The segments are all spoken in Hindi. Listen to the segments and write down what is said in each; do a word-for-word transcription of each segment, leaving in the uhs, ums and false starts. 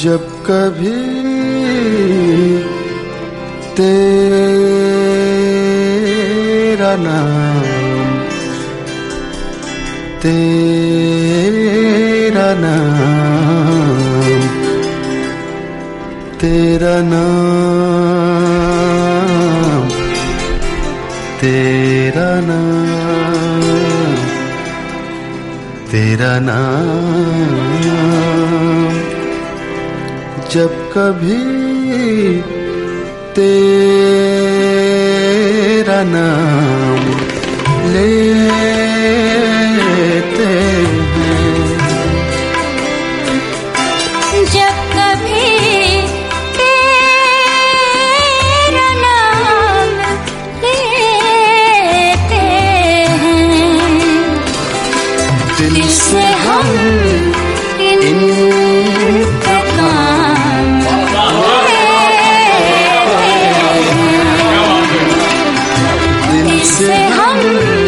जब कभी तेरा नाम तेरा नाम तेरा नाम तेरा नाम तेरा नाम जब कभी तेरा नाम लेते हैं, जब कभी तेरा नाम लेते हैं, दिल से हम से हम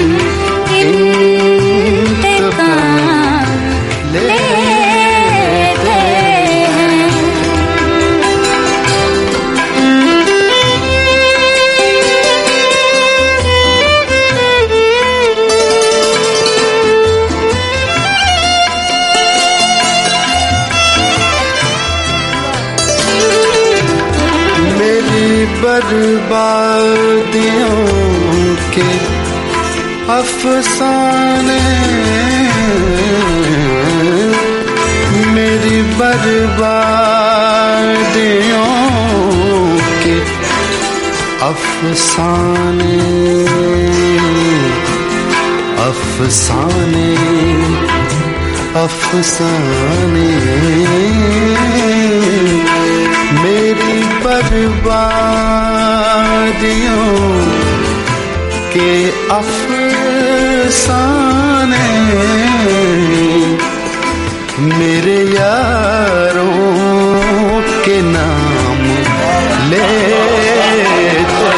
इंतकाम लेते हैं। मेरी बर्बादियों के अफसाने, मेरी बर्बादियों के अफसाने अफसाने अफसाने मेरी बर्बादियों के अफसाने मेरे यारों के नाम लेते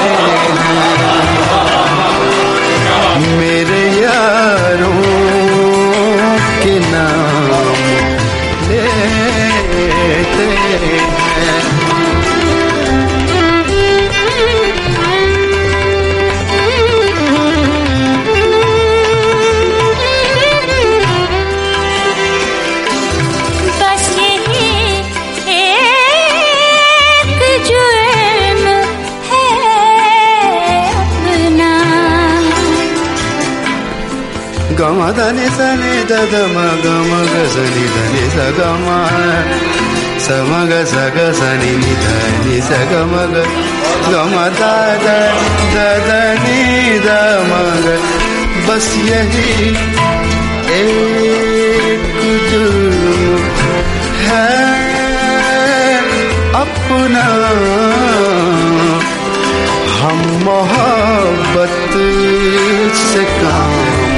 हैं, मेरे यारों के नाम लेते हैं। गम धनि सनि दद म गम ग सनि धनि स गम स म ग स ग सनि नि धनि स ग म ग गम द द द द नि द म ग। बस यही एक जुर्म है अपना, हम मोहब्बत से काम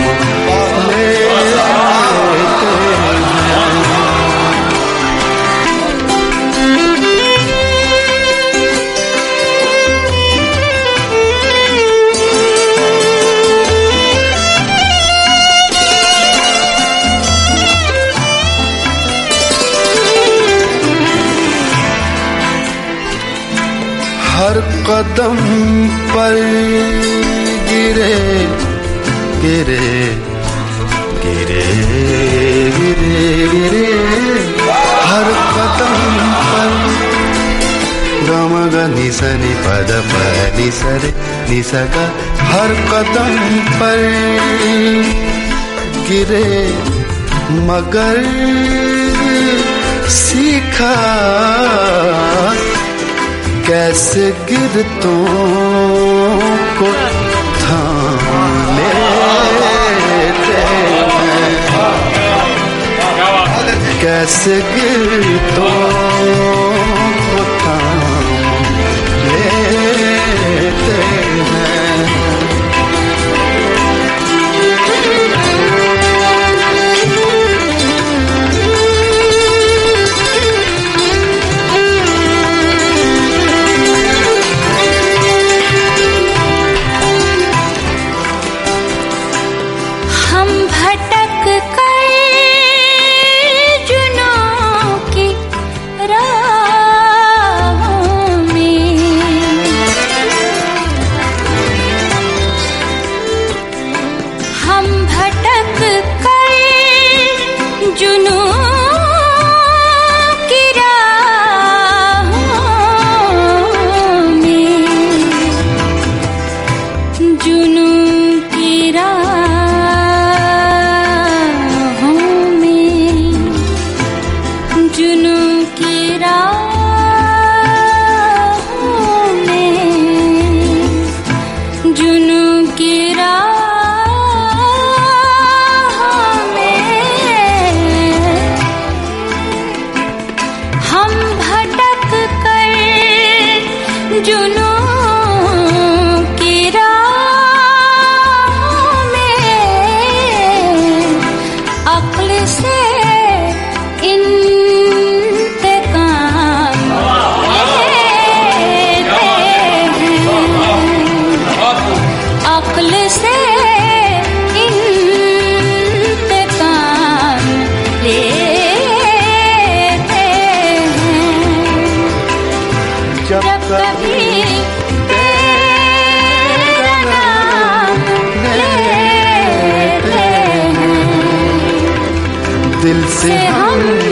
हर कदम पर गिरे गिरे गिरे गिरे गिरे हर कदम पर गम ग नि स नि प द प नि स रे नि स ग। हर कदम पर गिरे मगर सीखा कैसे गिरतों को थाम लेते हैं, कैसे गिरतों को थाम लेते हैं। हम भटक कर जुनों की कभी तेरा नाम लेते हैं। दिल से हम